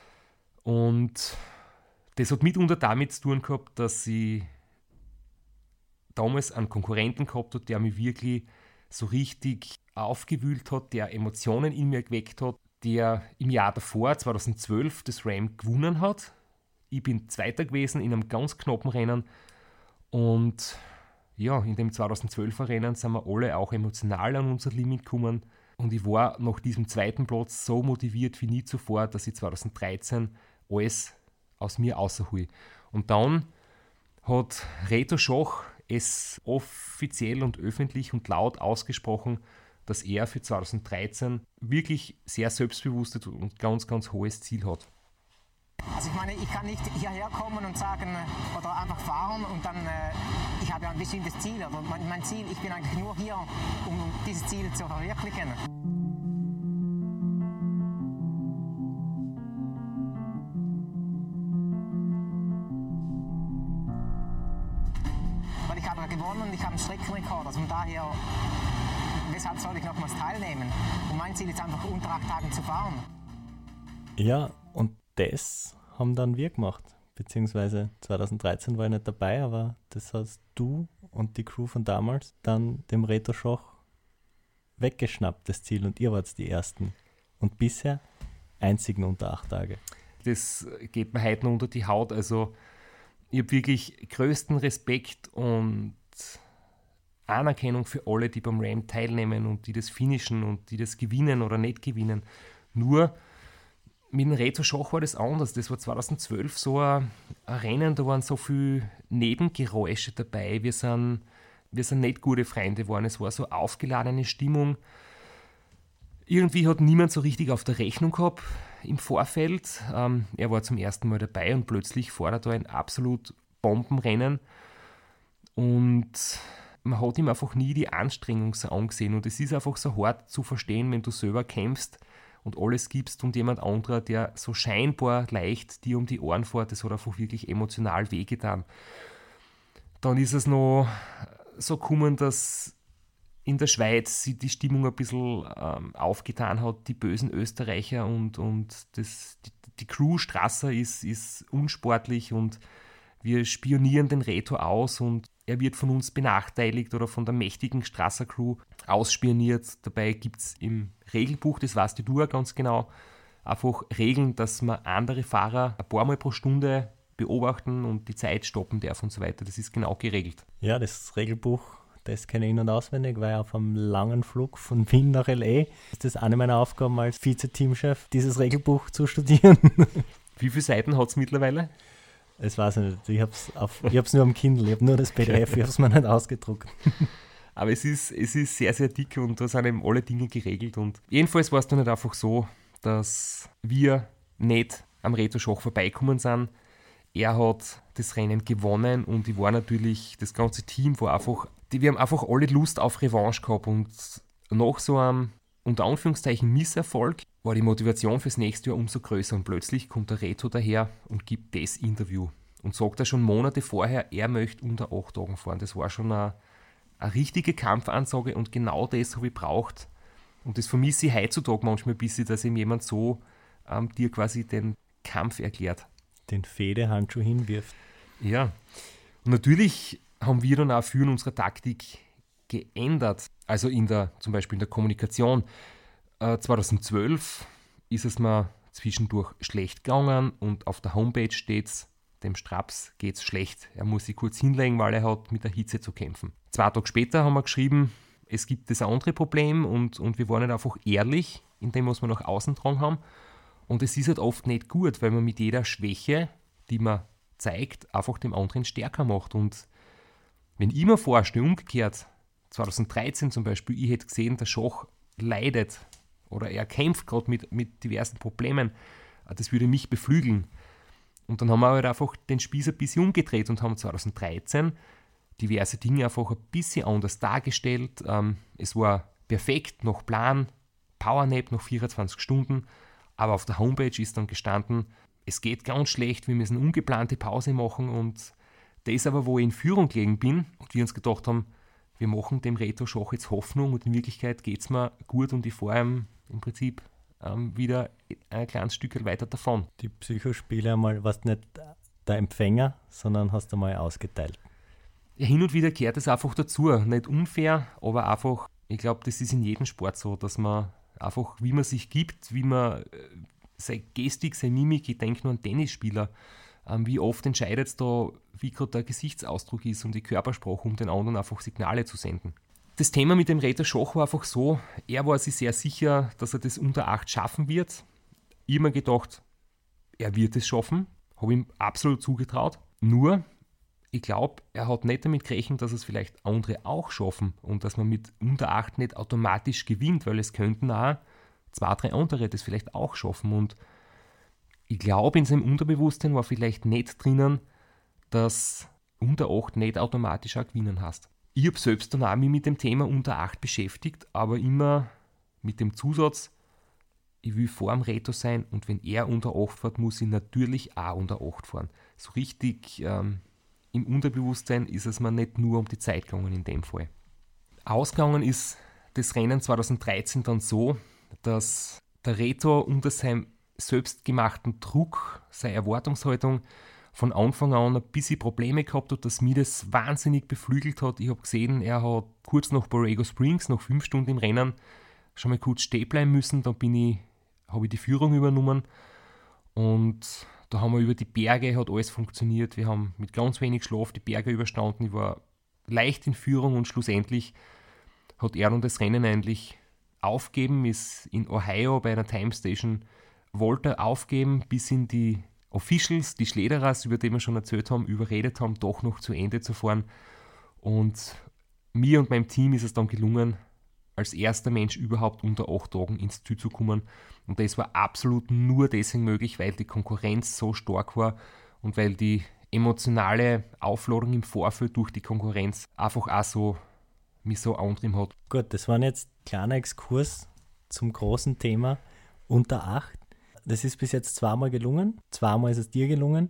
Und das hat mitunter damit zu tun gehabt, dass sie damals einen Konkurrenten gehabt hat, der mich wirklich so richtig aufgewühlt hat, der Emotionen in mir geweckt hat, der im Jahr davor, 2012, das Ram gewonnen hat. Ich bin Zweiter gewesen in einem ganz knappen Rennen, und ja, in dem 2012er Rennen sind wir alle auch emotional an unser Limit gekommen, und ich war nach diesem zweiten Platz so motiviert wie nie zuvor, dass ich 2013 alles aus mir raushole. Und dann hat Reto Schach es offiziell und öffentlich und laut ausgesprochen, dass er für 2013 wirklich sehr selbstbewusstes und ganz, ganz hohes Ziel hat. Also ich meine, ich kann nicht hierher kommen und sagen oder einfach fahren und dann, ich habe ja ein bestimmtes Ziel. Oder mein Ziel, ich bin eigentlich nur hier, um dieses Ziel zu verwirklichen. Weil ich habe gewonnen und ich habe einen Streckenrekord, also von daher, weshalb soll ich nochmals teilnehmen? Und mein Ziel ist einfach unter 8 Tagen zu fahren. Ja, und das haben dann wir gemacht. Beziehungsweise 2013 war ich nicht dabei, aber das hast du und die Crew von damals dann dem Reto Schach weggeschnappt, das Ziel, und ihr wart die Ersten. Und bisher einzigen unter 8 Tage. Das geht mir heute noch unter die Haut. Also ich habe wirklich größten Respekt und Anerkennung für alle, die beim Ram teilnehmen und die das finishen und die das gewinnen oder nicht gewinnen. Nur mit dem Reto Schach war das anders. Das war 2012 so ein Rennen, da waren so viele Nebengeräusche dabei. Wir sind wir sind nicht gute Freunde geworden. Es war so aufgeladene Stimmung. Irgendwie hat niemand so richtig auf der Rechnung gehabt im Vorfeld. Er war zum ersten Mal dabei und plötzlich fährt er ein absolut Bombenrennen. Und man hat ihm einfach nie die Anstrengung so angesehen. Und es ist einfach so hart zu verstehen, wenn du selber kämpfst und alles gibst und jemand anderer, der so scheinbar leicht dir um die Ohren fährt, das hat einfach wirklich emotional wehgetan. Dann ist es noch so gekommen, dass in der Schweiz sich die Stimmung ein bisschen aufgetan hat, die bösen Österreicher und die Crew Strasser ist unsportlich und wir spionieren den Reto aus und er wird von uns benachteiligt oder von der mächtigen Strasser Crew ausspioniert. Dabei gibt es im Regelbuch, das weißt du auch ganz genau, einfach Regeln, dass man andere Fahrer ein paar Mal pro Stunde beobachten und die Zeit stoppen darf und so weiter. Das ist genau geregelt. Ja, das Regelbuch, das kenne ich in- und auswendig, weil auf einem langen Flug von Wien nach L.A. ist das eine meiner Aufgaben als Vize-Teamchef, dieses Regelbuch zu studieren. Wie viele Seiten hat es mittlerweile? Das weiß ich nicht. Ich hab's nur am Kindle, ich habe nur das PDF, ich habe es mir nicht ausgedruckt. Aber es ist sehr, sehr dick und da sind eben alle Dinge geregelt. Und jedenfalls war es dann nicht einfach so, dass wir nicht am Reto Schach vorbeikommen sind. Er hat das Rennen gewonnen und ich war natürlich, das ganze Team war einfach, wir haben einfach alle Lust auf Revanche gehabt und nach so einem, unter Anführungszeichen, Misserfolg war die Motivation fürs nächste Jahr umso größer und plötzlich kommt der Reto daher und gibt das Interview und sagt er schon Monate vorher, er möchte unter 8 Tagen fahren. Das war schon eine richtige Kampfansage und genau das habe ich gebraucht und das vermisse ich heutzutage manchmal ein bisschen, dass ihm jemand so dir quasi den Kampf erklärt. Den Fehdehandschuh hinwirft. Ja, und natürlich haben wir dann auch für unsere Taktik geändert. Also zum Beispiel in der Kommunikation. 2012 ist es mir zwischendurch schlecht gegangen und auf der Homepage steht es, dem Straps geht es schlecht. Er muss sich kurz hinlegen, weil er hat mit der Hitze zu kämpfen. 2 Tage später haben wir geschrieben, es gibt das andere Problem und wir waren nicht einfach ehrlich in dem, was wir nach außen dran haben. Und es ist halt oft nicht gut, weil man mit jeder Schwäche, die man zeigt, einfach dem anderen stärker macht. Und wenn ich mir vorstelle, umgekehrt, 2013 zum Beispiel, ich hätte gesehen, der Schach leidet oder er kämpft gerade mit diversen Problemen, das würde mich beflügeln. Und dann haben wir halt einfach den Spieß ein bisschen umgedreht und haben 2013 diverse Dinge einfach ein bisschen anders dargestellt. Es war perfekt, nach Plan, Powernap nach 24 Stunden, aber auf der Homepage ist dann gestanden, es geht ganz schlecht, wir müssen ungeplante Pause machen und das aber, wo ich in Führung gelegen bin und wir uns gedacht haben, wir machen dem Reto Schach jetzt Hoffnung und in Wirklichkeit geht es mir gut und ich fahre im Prinzip wieder ein kleines Stück weiter davon. Die Psychospiele einmal, warst nicht der Empfänger, sondern hast einmal ausgeteilt. Ja, hin und wieder gehört es einfach dazu. Nicht unfair, aber einfach, ich glaube, das ist in jedem Sport so, dass man einfach, wie man sich gibt, wie man seine Gestik, seine Mimik, ich denke nur an Tennisspieler, wie oft entscheidet es da, wie gerade der Gesichtsausdruck ist und die Körpersprache, um den anderen einfach Signale zu senden. Das Thema mit dem Reto Schach war einfach so, er war sich sehr sicher, dass er das unter 8 schaffen wird. Ich habe mir gedacht, er wird es schaffen, habe ihm absolut zugetraut. Nur, ich glaube, er hat nicht damit gerechnet, dass es vielleicht andere auch schaffen und dass man mit unter 8 nicht automatisch gewinnt, weil es könnten auch 2, 3 andere das vielleicht auch schaffen. Und ich glaube, in seinem Unterbewusstsein war vielleicht nicht drinnen, dass unter 8 nicht automatisch auch gewinnen hast. Ich habe selbst dann auch mich mit dem Thema unter 8 beschäftigt, aber immer mit dem Zusatz, ich will vor dem Reto sein und wenn er unter 8 fährt, muss ich natürlich auch unter 8 fahren. So richtig im Unterbewusstsein ist es mir nicht nur um die Zeit gegangen in dem Fall. Ausgegangen ist das Rennen 2013 dann so, dass der Reto unter seinem selbstgemachten Druck, seine Erwartungshaltung von Anfang an ein bisschen Probleme gehabt hat, dass mich das wahnsinnig beflügelt hat. Ich habe gesehen, er hat kurz nach Borrego Springs, nach 5 Stunden im Rennen, schon mal kurz stehen bleiben müssen. Dann habe ich die Führung übernommen und da haben wir über die Berge, hat alles funktioniert. Wir haben mit ganz wenig Schlaf die Berge überstanden. Ich war leicht in Führung und schlussendlich hat er dann das Rennen eigentlich aufgeben, ist in Ohio bei einer Time Station, wollte aufgeben, bis in die Officials, die Schlederers, über die wir schon erzählt haben, überredet haben, doch noch zu Ende zu fahren. Und mir und meinem Team ist es dann gelungen, als erster Mensch überhaupt unter 8 Tagen ins Ziel zu kommen. Und das war absolut nur deswegen möglich, weil die Konkurrenz so stark war und weil die emotionale Aufladung im Vorfeld durch die Konkurrenz einfach auch so mich so angetrieben hat. Gut, das war jetzt ein kleiner Exkurs zum großen Thema unter 8. Das ist bis jetzt 2-mal gelungen. 2-mal ist es dir gelungen.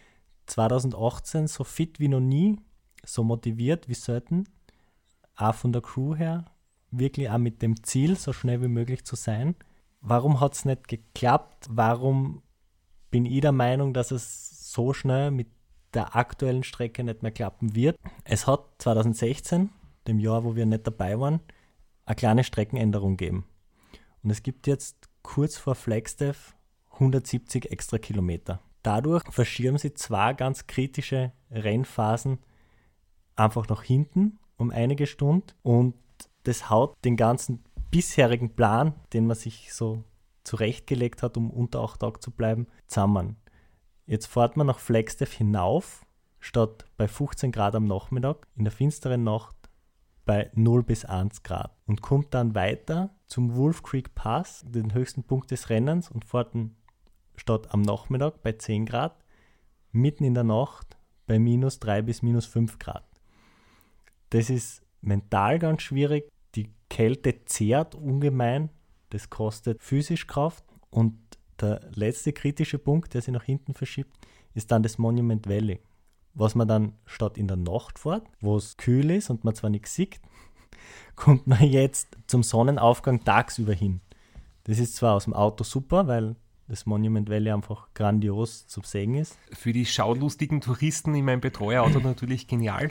2018 so fit wie noch nie, so motiviert wie selten. Auch von der Crew her, wirklich auch mit dem Ziel, so schnell wie möglich zu sein. Warum hat es nicht geklappt? Warum bin ich der Meinung, dass es so schnell mit der aktuellen Strecke nicht mehr klappen wird? Es hat 2016, dem Jahr, wo wir nicht dabei waren, eine kleine Streckenänderung gegeben. Und es gibt jetzt kurz vor Flagstaff 170 extra Kilometer. Dadurch verschieben sie 2 ganz kritische Rennphasen einfach nach hinten um einige Stunden und das haut den ganzen bisherigen Plan, den man sich so zurechtgelegt hat, um unter 8 Tagen zu bleiben, zusammen. Jetzt fährt man nach Flagstaff hinauf, statt bei 15 Grad am Nachmittag, in der finsteren Nacht bei 0 bis 1 Grad und kommt dann weiter zum Wolf Creek Pass, den höchsten Punkt des Rennens, und fährt statt am Nachmittag bei 10 Grad, mitten in der Nacht bei minus 3 bis minus 5 Grad. Das ist mental ganz schwierig. Die Kälte zehrt ungemein, das kostet physisch Kraft. Und der letzte kritische Punkt, der sich nach hinten verschiebt, ist dann das Monument Valley. Was man dann statt in der Nacht fährt, wo es kühl ist und man zwar nichts sieht, kommt man jetzt zum Sonnenaufgang tagsüber hin. Das ist zwar aus dem Auto super, weil das Monument Valley einfach grandios zu sehen ist. Für die schaulustigen Touristen in meinem Betreuerauto natürlich genial.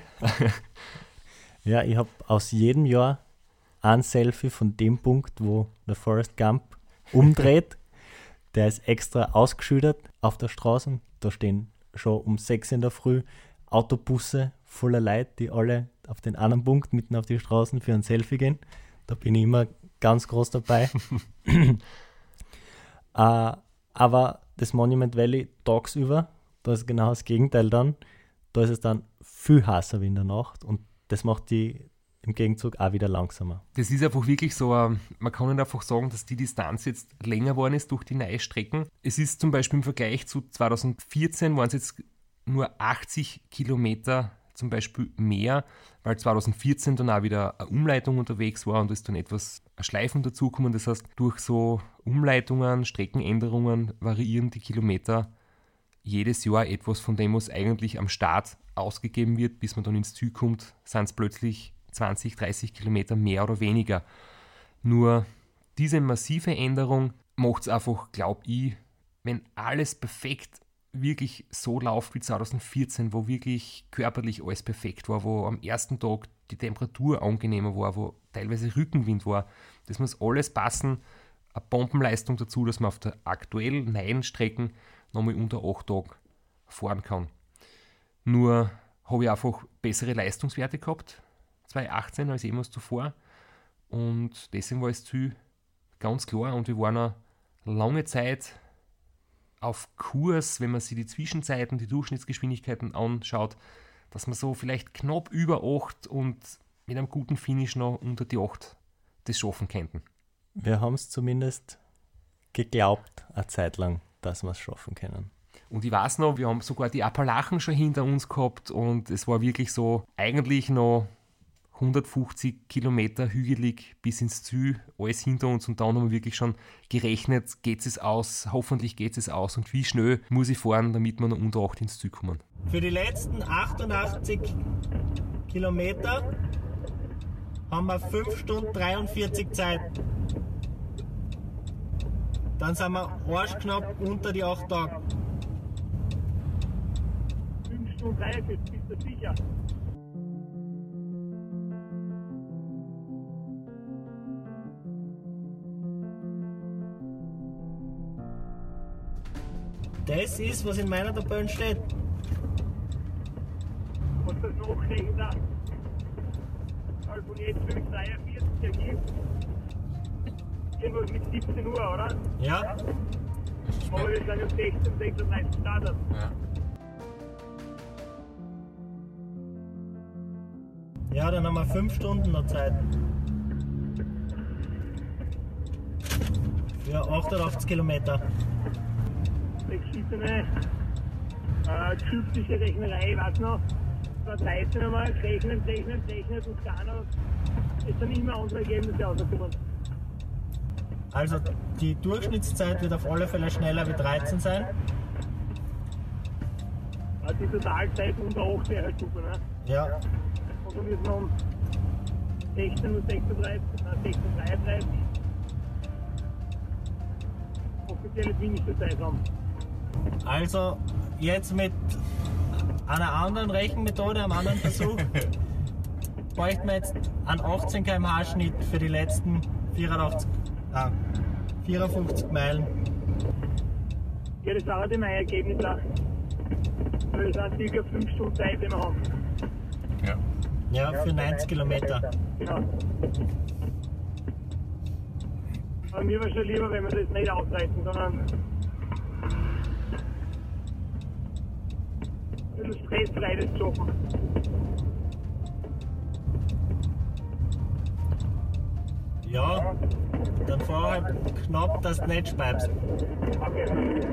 Ja, ich habe aus jedem Jahr ein Selfie von dem Punkt, wo der Forrest Gump umdreht. Der ist extra ausgeschildert auf der Straße. Da stehen schon um 6 in der Früh Autobusse voller Leute, die alle auf den anderen Punkt mitten auf die Straßen für ein Selfie gehen. Da bin ich immer ganz groß dabei. Aber das Monument Valley tagsüber, da ist genau das Gegenteil dann. Da ist es dann viel heißer wie in der Nacht und das macht die im Gegenzug auch wieder langsamer. Das ist einfach wirklich so, man kann nicht einfach sagen, dass die Distanz jetzt länger geworden ist durch die neuen Strecken. Es ist zum Beispiel im Vergleich zu 2014 waren es jetzt nur 80 Kilometer zum Beispiel mehr, weil 2014 dann auch wieder eine Umleitung unterwegs war und es dann etwas Schleifen dazukommen. Das heißt, durch so Umleitungen, Streckenänderungen variieren die Kilometer jedes Jahr etwas von dem, was eigentlich am Start ausgegeben wird, bis man dann ins Ziel kommt, sind es plötzlich 20, 30 Kilometer mehr oder weniger. Nur diese massive Änderung macht es einfach, glaube ich, wenn alles perfekt wirklich so läuft wie 2014, wo wirklich körperlich alles perfekt war, wo am ersten Tag die Temperatur angenehmer war, wo teilweise Rückenwind war, das muss alles passen. Eine Bombenleistung dazu, dass man auf der aktuell neuen Strecken nochmal unter 8 Tagen fahren kann. Nur habe ich einfach bessere Leistungswerte gehabt, 2018 als jemals zuvor. Und deswegen war das Ziel ganz klar und wir waren eine lange Zeit auf Kurs, wenn man sich die Zwischenzeiten, die Durchschnittsgeschwindigkeiten anschaut, dass man so vielleicht knapp über 8 und mit einem guten Finish noch unter die 8 das schaffen könnten. Wir haben es zumindest geglaubt, eine Zeit lang, dass wir es schaffen können. Und ich weiß noch, wir haben sogar die Appalachen schon hinter uns gehabt und es war wirklich so eigentlich noch 150 Kilometer hügelig bis ins Ziel, alles hinter uns und dann haben wir wirklich schon gerechnet, geht es aus, hoffentlich geht es aus und wie schnell muss ich fahren, damit wir noch unter 8 ins Ziel kommen. Für die letzten 88 Kilometer haben wir 5 Stunden 43 Zeit. Dann sind wir arschknapp unter die 8 Tage. 5 Stunden 43, bist du sicher? Das ist, was in meiner Tabelle steht. Was das Nachdenken da? Also von jetzt 5:43 ergibt. Irgendwas mit 17 Uhr, oder? Ja. Aber wir sind ja 16, 36 gestartet. Ja. Ja, dann haben wir 5 Stunden noch Zeit. Für 88 Kilometer. Verschiedene typische Rechnerei, was noch? Da Zeiten haben wir gerechnet und keiner. Es sind immer andere Ergebnisse rausgekommen. Also die Durchschnittszeit wird auf alle Fälle schneller wie 13 sein. Die Totalzeit unter 8 wäre halt super, ne? Ja. Und dann wird man um 16:33 offizielle finnische Zeit haben. Also jetzt mit einer anderen Rechenmethode, einem anderen Versuch, bräuchten wir jetzt einen 18 km/h Schnitt für die letzten 54 Meilen. Ja, das war auch mein Ergebnis. Das sind ca. 5 Stunden Zeit, die wir haben. Ja, für 90 Kilometer. Genau. Aber mir wäre schon lieber, wenn wir das nicht ausreißen, sondern ein bisschen stressfrei das schaffen. Ja, dann fahr halt knapp, dass du nicht speibst. Okay.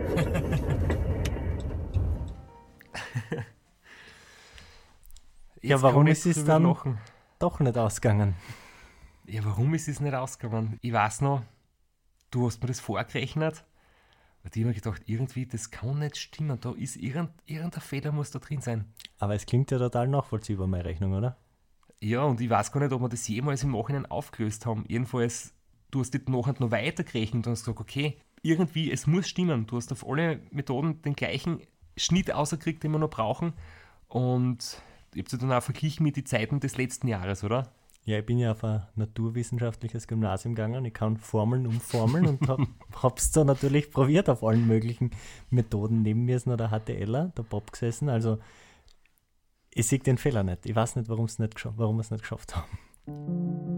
Ja, warum ist es dann doch nicht ausgegangen? Ja, warum ist es nicht ausgegangen? Ich weiß noch, du hast mir das vorgerechnet. Und ich habe mir gedacht, irgendwie, das kann nicht stimmen. Da ist irgendein Fehler muss da drin sein. Aber es klingt ja total nachvollziehbar, meine Rechnung, oder? Ja, und ich weiß gar nicht, ob wir das jemals im Nachhinein aufgelöst haben. Jedenfalls, du hast das nachher noch weiter gerechnet und hast gesagt, okay, irgendwie, es muss stimmen. Du hast auf alle Methoden den gleichen Schnitt ausgekriegt, den wir noch brauchen. Und ihr habt ja dann auch verglichen mit den Zeiten des letzten Jahres, oder? Ja, ich bin ja auf ein naturwissenschaftliches Gymnasium gegangen. Ich kann Formeln umformeln und hab's da natürlich probiert auf allen möglichen Methoden. Neben mir ist noch der HTLer, der Bob gesessen. Also ich sehe den Fehler nicht. Ich weiß nicht, warum wir es nicht geschafft haben.